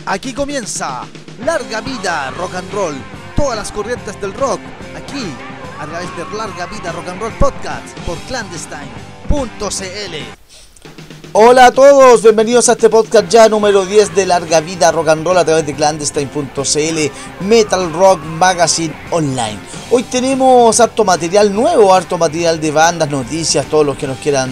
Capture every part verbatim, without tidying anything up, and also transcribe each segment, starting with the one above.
Aquí comienza Larga Vida Rock and Roll, todas las corrientes del rock, aquí a través de Larga Vida Rock and Roll Podcast por clandestine punto c l. Hola a todos, bienvenidos a este podcast ya número diez de Larga Vida Rock and Roll a través de clandestine punto c l, Metal Rock Magazine Online. Hoy tenemos harto material nuevo, harto material de bandas, noticias, todos los que nos quieran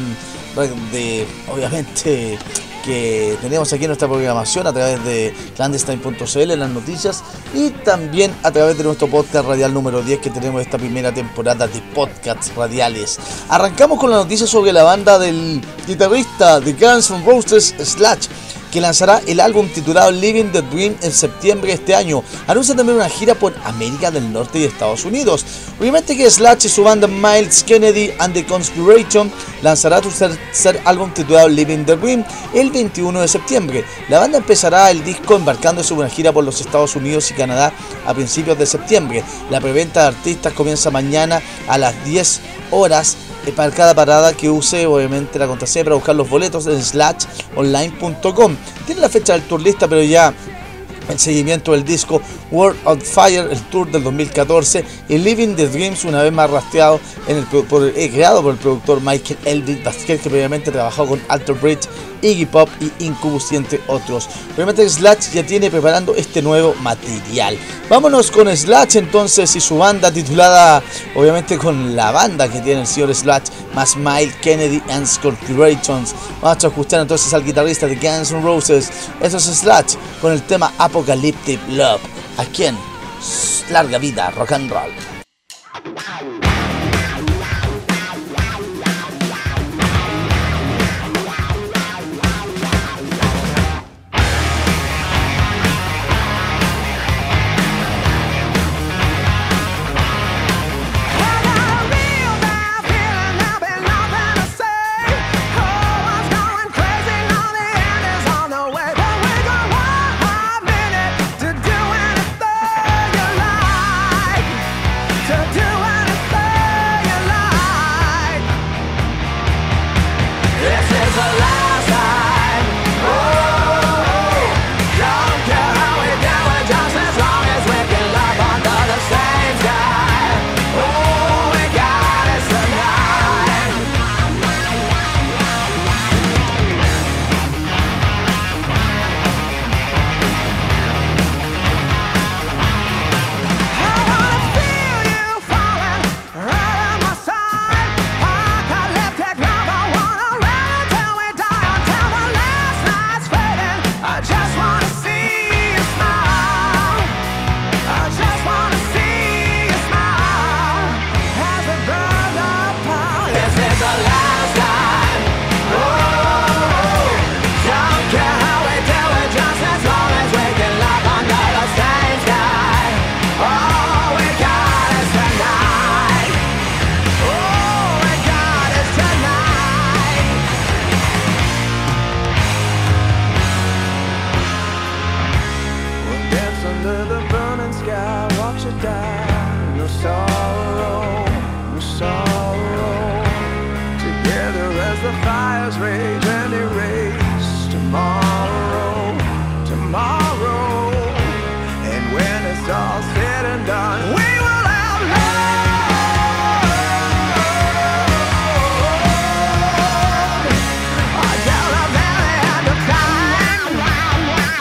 de, obviamente, que tenemos aquí en nuestra programación a través de clandestine punto c l, las noticias, y también a través de nuestro podcast radial número diez que tenemos esta primera temporada de podcasts radiales. Arrancamos con la noticia sobre la banda del guitarrista de Guns N' Roses, Slash, que lanzará el álbum titulado Living the Dream en septiembre de este año. Anuncia también una gira por América del Norte y Estados Unidos. Obviamente que Slash y su banda Myles Kennedy and the Conspiration lanzará su tercer álbum titulado Living the Dream el veintiuno de septiembre. La banda empezará el disco embarcándose en una gira por los Estados Unidos y Canadá a principios de septiembre. La preventa de artistas comienza mañana a las diez horas para cada parada que use obviamente la contraseña para buscar los boletos en slash online punto com. Tiene la fecha del tour lista, pero ya el seguimiento del disco World on Fire, el tour del dos mil catorce, y Living the Dreams, una vez más rastreado en el, por, eh, creado por el productor Michael Elvin Vasquez, que previamente trabajó con Alter Bridge, Iggy Pop y Incubus y entre otros. Obviamente Slash ya tiene preparando este nuevo material. Vámonos con Slash entonces y su banda titulada, obviamente con la banda que tiene el señor Slash más Myles Kennedy and Conspirations. Vamos a escuchar entonces al guitarrista de Guns N' Roses. Eso es Slash con el tema Apocalyptic Love, aquí en Larga Vida Rock and Roll.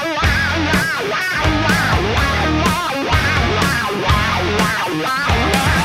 Wow.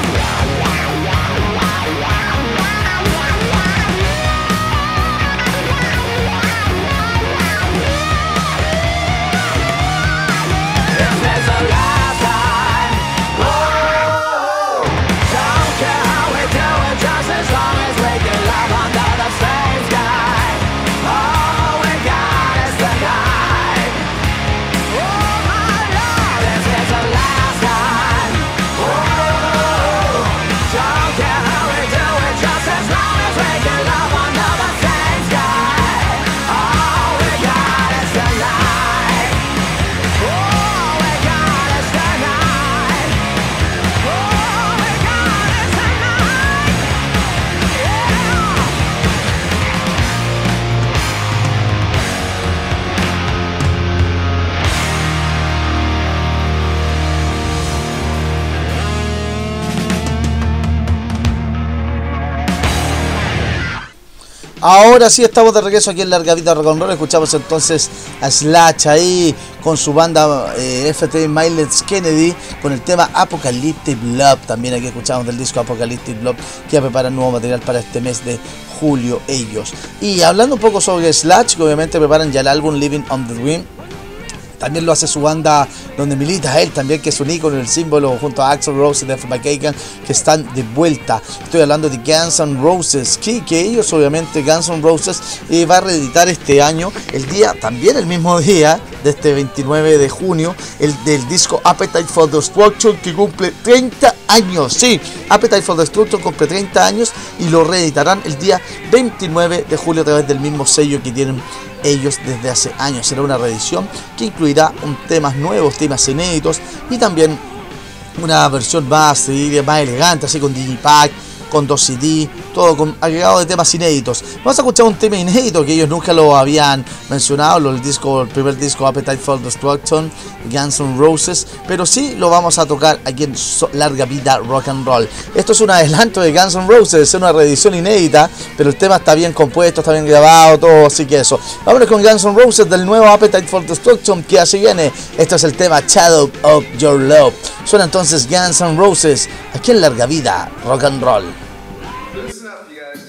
Ahora sí estamos de regreso aquí en Larga Vida Rock and Roll. Escuchamos entonces a Slash ahí con su banda eh, F T Myles Kennedy con el tema Apocalyptic Love. También aquí escuchamos del disco Apocalyptic Love, que ya preparan nuevo material para este mes de julio ellos. Y hablando un poco sobre Slash, que obviamente preparan ya el álbum Living on the Dream. También lo hace su banda donde milita él también, que es un ícono, el símbolo, junto a Axl Rose y Duff McKagan, que están de vuelta. Estoy hablando de Guns N' Roses, que, que ellos obviamente, Guns N' Roses, eh, va a reeditar este año, el día, también el mismo día, de este veintinueve de junio, el del disco Appetite for Destruction, que cumple treinta años. Sí, Appetite for Destruction cumple treinta años y lo reeditarán el día veintinueve de julio a través del mismo sello que tienen ellos desde hace años. Será una reedición que incluirá un temas nuevos, temas inéditos y también una versión más, más elegante, así con digipack, con dos C D, todo con agregado de temas inéditos. Vamos a escuchar un tema inédito que ellos nunca lo habían mencionado, el disco, el primer disco Appetite for Destruction, Guns N' Roses, pero sí lo vamos a tocar aquí en Larga Vida Rock and Roll. Esto es un adelanto de Guns N' Roses, es una reedición inédita, pero el tema está bien compuesto, está bien grabado, todo, así que eso. Vámonos con Guns N' Roses del nuevo Appetite for Destruction, que así viene. Este es el tema Shadow of Your Love. Suena entonces Guns N' Roses aquí en Larga Vida Rock and Roll. Listen up, you guys.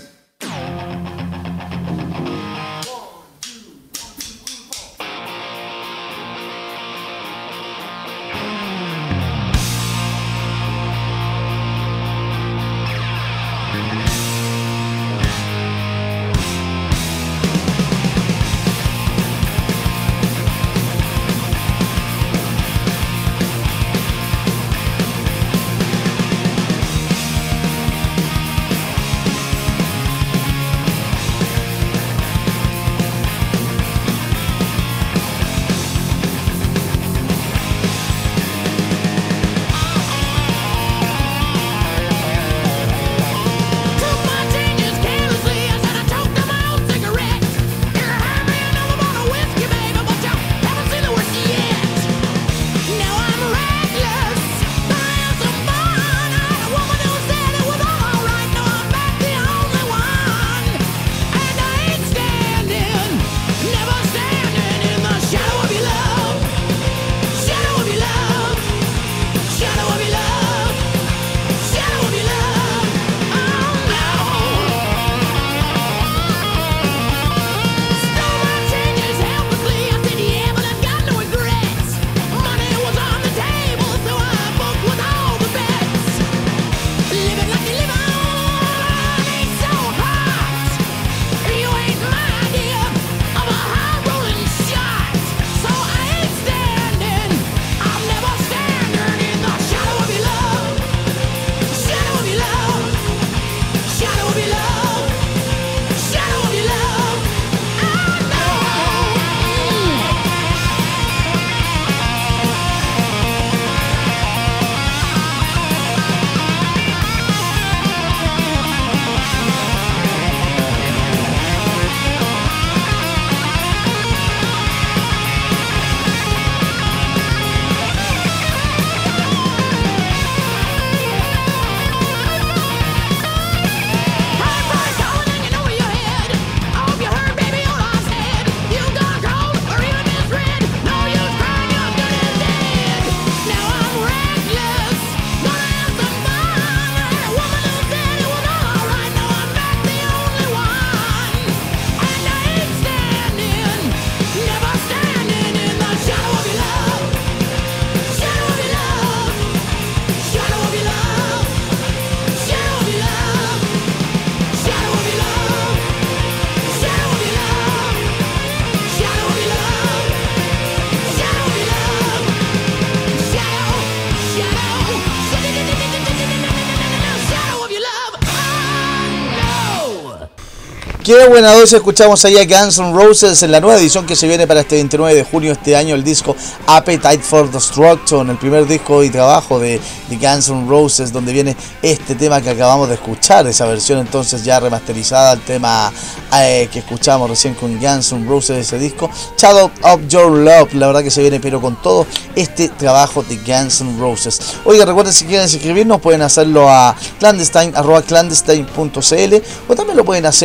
Qué buena dosis escuchamos ahí a Guns N' Roses en la nueva edición que se viene para este veintinueve de junio de este año, el disco Appetite for Destruction, el primer disco y trabajo de, de Guns N' Roses, donde viene este tema que acabamos de escuchar, esa versión entonces ya remasterizada, el tema eh, que escuchamos recién con Guns N' Roses de ese disco, Shadow of Your Love, la verdad que se viene pero con todo este trabajo de Guns N' Roses. Oiga, recuerden, si quieren escribirnos pueden hacerlo a clandestine arroba clandestine punto c l o también lo pueden hacer a través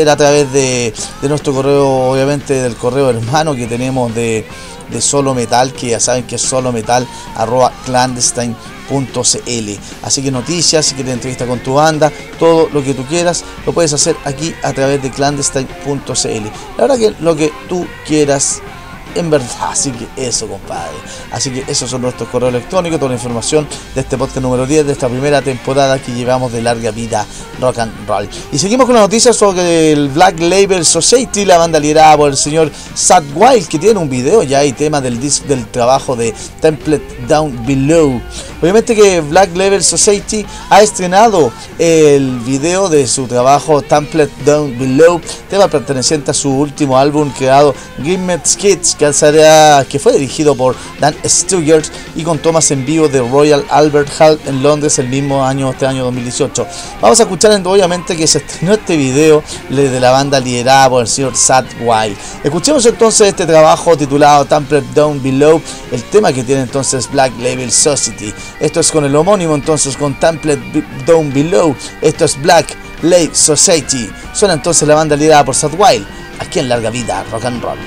través de, de nuestro correo, obviamente del correo hermano que tenemos de, de Solo Metal, que ya saben que es solometal arroba clandestine punto cl. Así que noticias, si quieres entrevista con tu banda, todo lo que tú quieras, lo puedes hacer aquí a través de clandestine punto cl. La verdad que lo que tú quieras, en verdad, así que eso, compadre. Así que esos son nuestros correos electrónicos, toda la información de este podcast número diez de esta primera temporada que llevamos de Larga Vida Rock and Roll. Y seguimos con la noticia sobre el Black Label Society, la banda liderada por el señor Zakk Wylde, que tiene un video ya y tema del disc del trabajo de Template Down Below. Obviamente que Black Label Society ha estrenado el video de su trabajo Template Down Below, tema perteneciente a su último álbum creado Gimmet Kids, que, será, que fue dirigido por Dan Stugart y con tomas en vivo de Royal Albert Hall en Londres el mismo año, este año dos mil dieciocho. Vamos a escuchar obviamente que se estrenó este video de la banda liderada por el señor Zakk Wylde. Escuchemos entonces este trabajo titulado Template Down Below, el tema que tiene entonces Black Label Society. Esto es con el homónimo entonces con Template Down Below. Esto es Black Label Society. Suena entonces la banda liderada por Zakk Wylde aquí en Larga Vida Rock and Roll.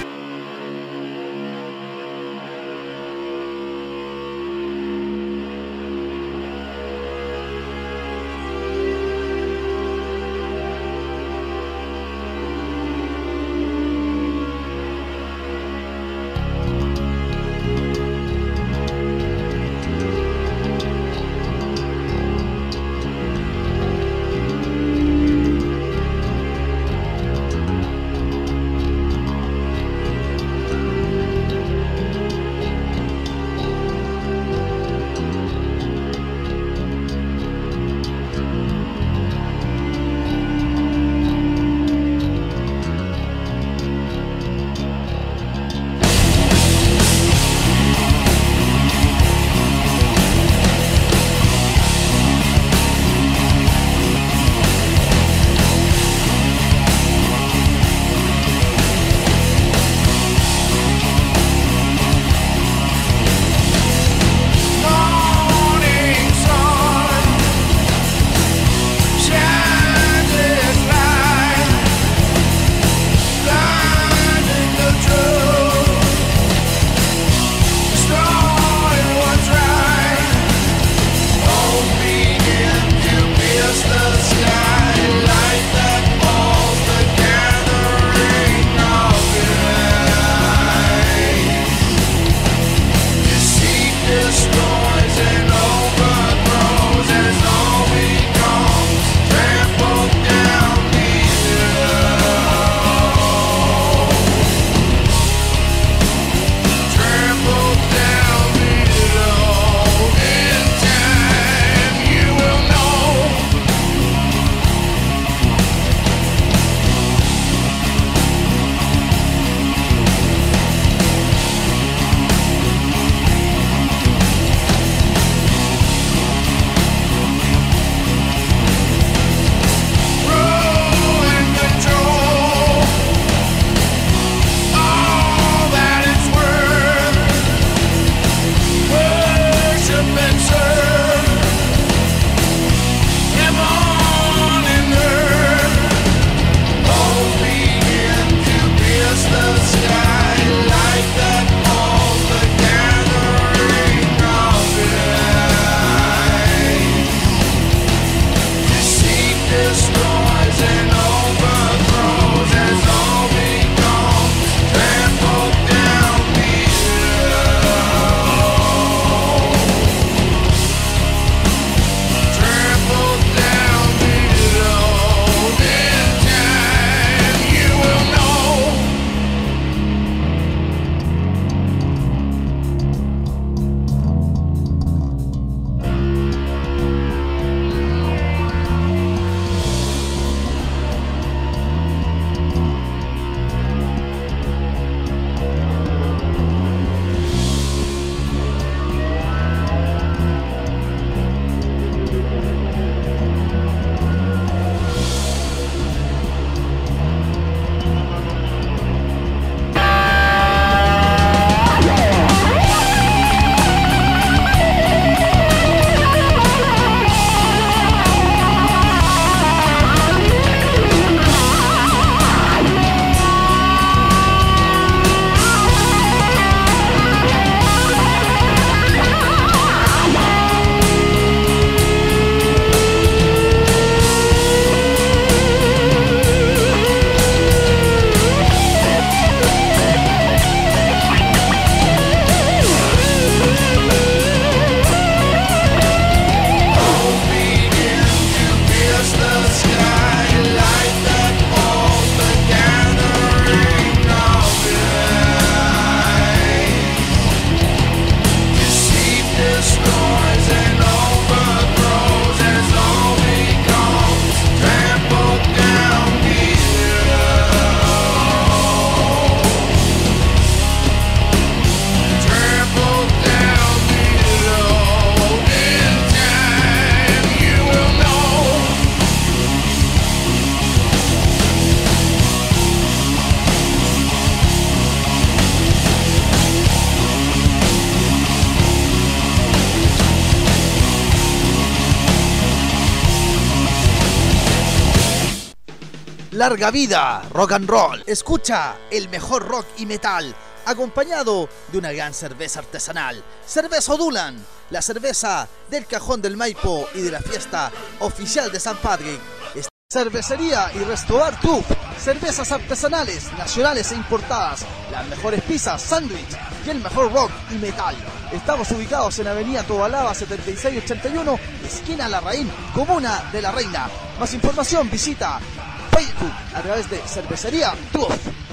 larga vida, rock and roll. Escucha el mejor rock y metal, acompañado de una gran cerveza artesanal. Cerveza Odulan, la cerveza del Cajón del Maipo y de la fiesta oficial de San Patrick. Cervecería y Restaurant Club, cervezas artesanales, nacionales e importadas, las mejores pizzas, sándwich y el mejor rock y metal. Estamos ubicados en Avenida Tobalaba setenta y seis ochenta y uno, esquina Larraín, Comuna de la Reina. Más información visita Facebook a través de Cervecería Club.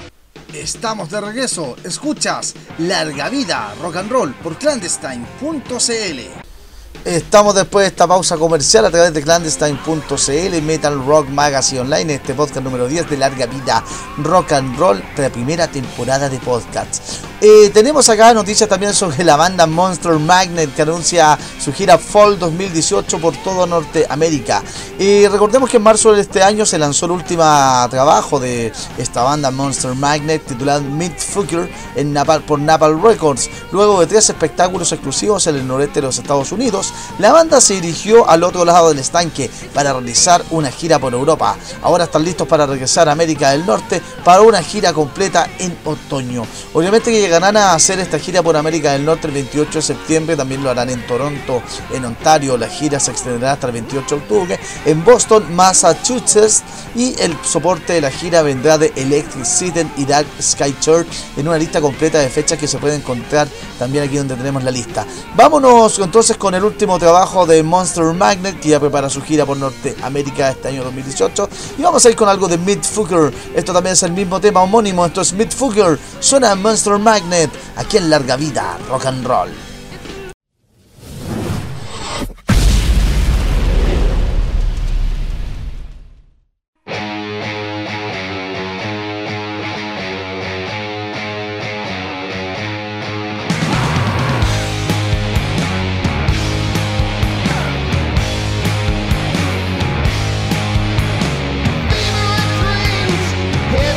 Estamos de regreso, escuchas Larga Vida Rock and Roll por clandestine punto c l. Estamos después de esta pausa comercial a través de clandestine punto c l, Metal Rock Magazine Online, este podcast número diez de Larga Vida Rock and Roll de la primera temporada de podcasts. Eh, tenemos acá noticias también sobre la banda Monster Magnet, que anuncia su gira Fall dos mil dieciocho por todo Norteamérica. Eh, recordemos que en marzo de este año se lanzó el último trabajo de esta banda Monster Magnet, titulado Midfucker en Napal, por Napalm Records. Luego de tres espectáculos exclusivos en el noreste de los Estados Unidos, la banda se dirigió al otro lado del estanque para realizar una gira por Europa. Ahora están listos para regresar a América del Norte para una gira completa en otoño. Obviamente que llegarán a hacer esta gira por América del Norte el veintiocho de septiembre, también lo harán en Toronto, en Ontario. La gira se extenderá hasta el veintiocho de octubre en Boston, Massachusetts, y el soporte de la gira vendrá de Electric City y Dark Sky Church, en una lista completa de fechas que se puede encontrar también aquí donde tenemos la lista. Vámonos entonces con el último trabajo de Monster Magnet, que ya prepara su gira por Norteamérica este año dos mil dieciocho, y vamos a ir con algo de Midfucker. Esto también es el mismo tema homónimo, esto es Midfucker, suena Monster Magnet aquí en Larga Vida Rock and Roll.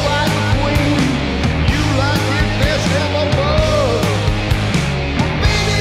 Baby,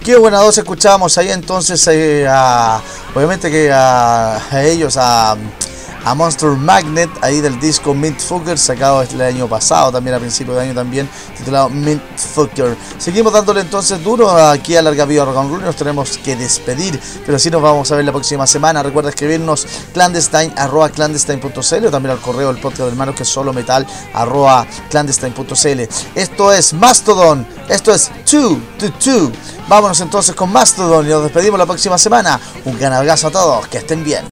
Qué buena dos escuchábamos ahí entonces, eh, a, obviamente que a, a ellos, a, a Monster Magnet, ahí del disco Mint Fucker, sacado el año pasado, también a principio de año también, titulado Mint Fucker. Seguimos dándole entonces duro aquí a Larga Vida Rock and Roll, nos tenemos que despedir, pero sí nos vamos a ver la próxima semana. Recuerda escribirnos clandestine arroba clandestine punto c l o también al correo del podcast del hermano que es solo metal arroba clandestine punto c l. Esto es Mastodon, esto es two to two. Vámonos entonces con Mastodon y nos despedimos la próxima semana. Un gran abrazo a todos, que estén bien.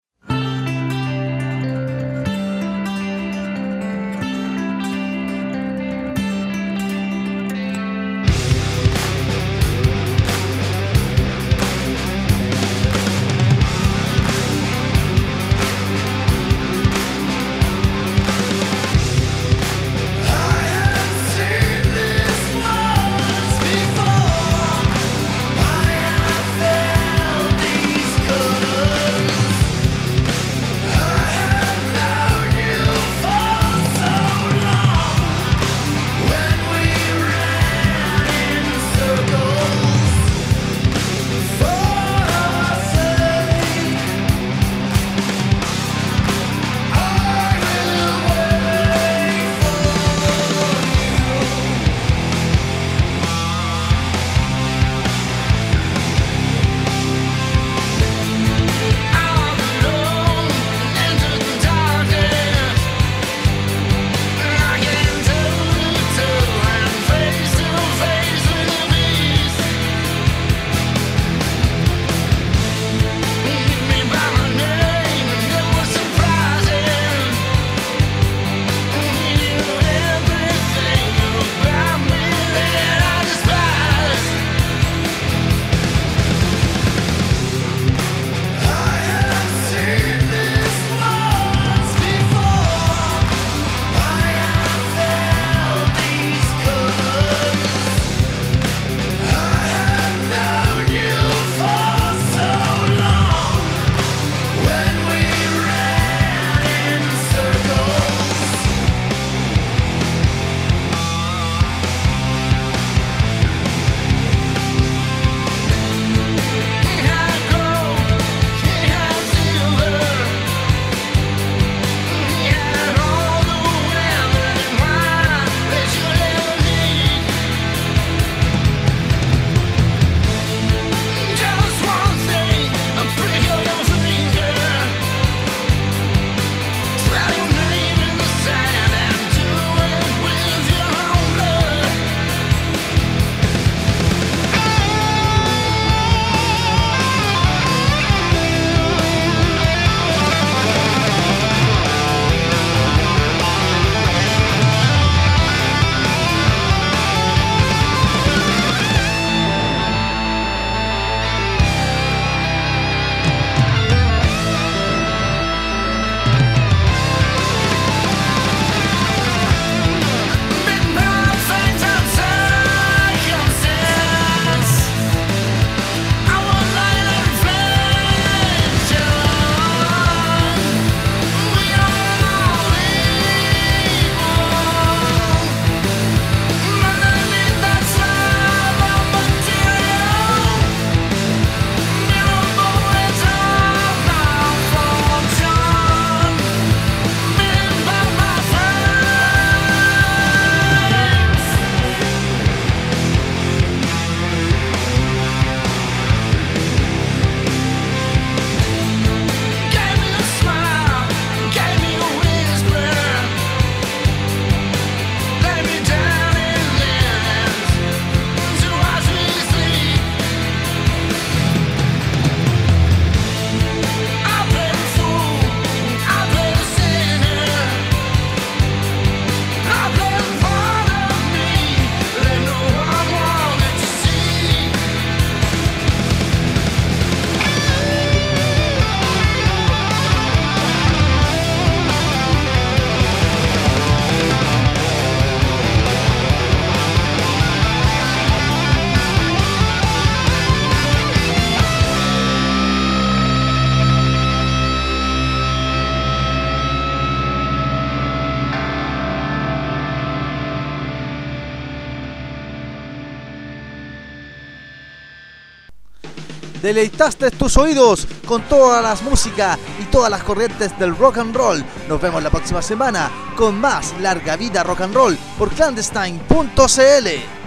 deleitaste tus oídos con todas las músicas y todas las corrientes del rock and roll. Nos vemos la próxima semana con más Larga Vida Rock and Roll por clandestine punto c l.